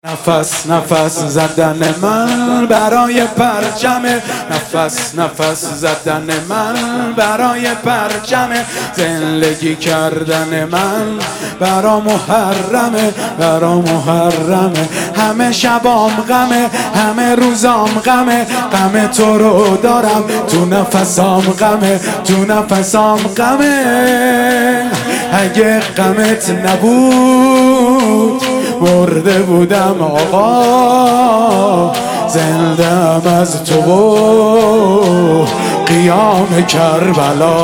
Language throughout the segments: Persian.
نفس نفس زدن من برای پرچم، نفس نفس زدن من برای پرچم، زندگی کردن من برا محرمه، برا محرمه. همه شبام غمه، همه روزام غمه، غم تو رو دارم تو نفسام غمه، تو نفسام غمه. اگه غمت نبود مرده بودم آقا، زندم از تو و قیام کربلا.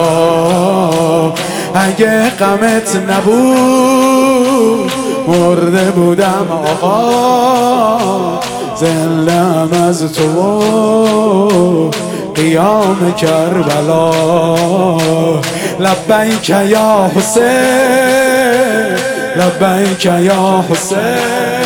اگه غمت نبود مرده بودم آقا، زندم از تو و قیام کربلا. لبیک یا حسین، لبیک یا حسین.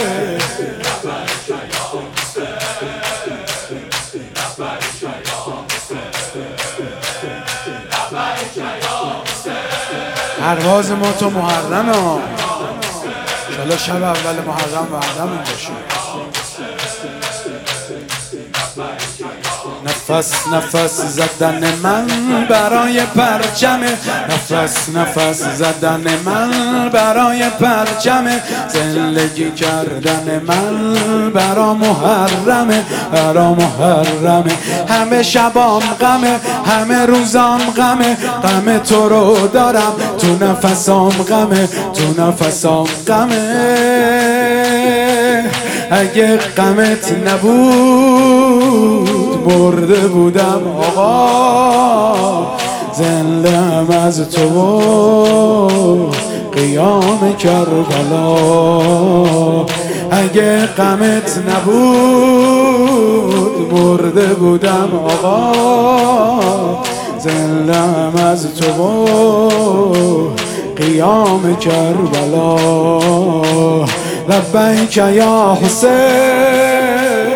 پرواز ما تو محرم ها، انشالله شب اول محرم وعدمون باشه. نفس نفس زدن من برای پرچم، نفس نفس زدن من برای پرچم، زندگی کردن من برا محرمه، برا محرمه. همه شبام غمه، همه روزام غمه، غم تو رو دارم تو نفسام غمه، تو نفسام غمه. اگه غمت نبود مرده بودم آقا، زندم از تو و قیام کربلا. اگه غمت نبود مرده بودم آقا، زندم از تو و قیام کربلا. لبیک یا حسین،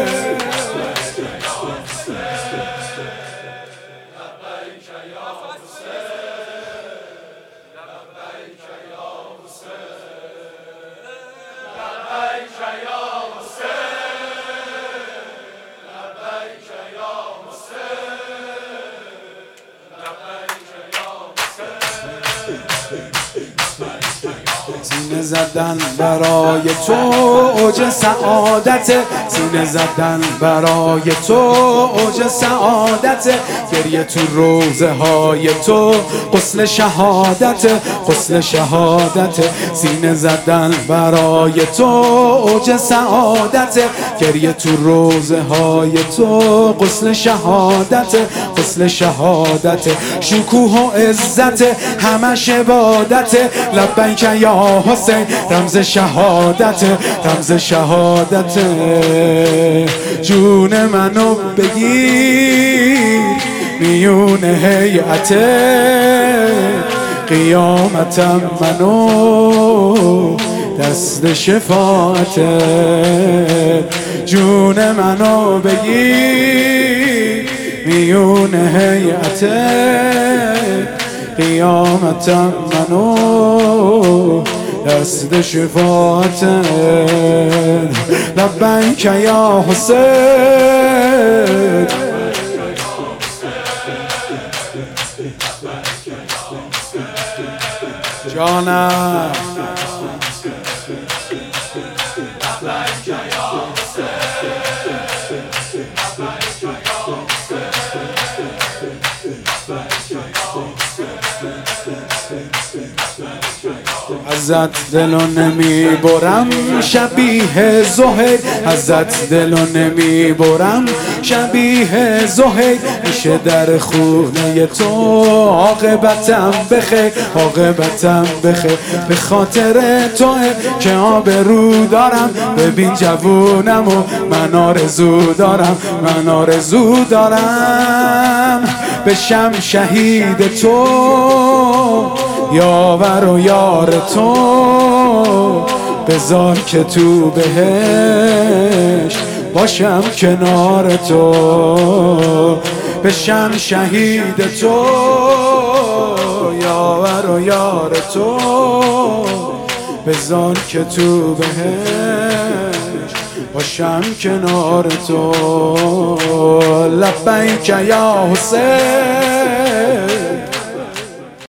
سینه زدن برای تو اوج سعادت، سینه زدن برای تو اوج سعادت، گریه تو روزه های تو غسل شهادت، غسل شهادت. سینه زدن برای تو اوج سعادت، گریه تو روزه های تو غسل شهادت، غسل شهادت. شکوه و عزت همش عبادت، لبیک یا حسین رمز شهادت، رمز شهادت. جون منو بگیر میون هیئت قیامتم، منو دست شفاعت. جون منو بگیر میون هیئت قیامتم، منو دست شفاعت. لبیک یا حسین، جانم. ازت دلو نمی برم شبیه زهیر، ازت دلو نمی برم شبیه زهیر. میشه در خونه تو عاقبتم بخیر، عاقبتم بخیر. به خاطر توه که آبرو دارم، ببین جوونم و من آرزو دارم، من آرزو دارم بشم شهید تو، یاور و یار تو. بذار که تو بهش باشم کنار تو، بشم شهید تو، یاور و یار تو. بذار که تو بهش باشم کنار تو. لبیک یا حسین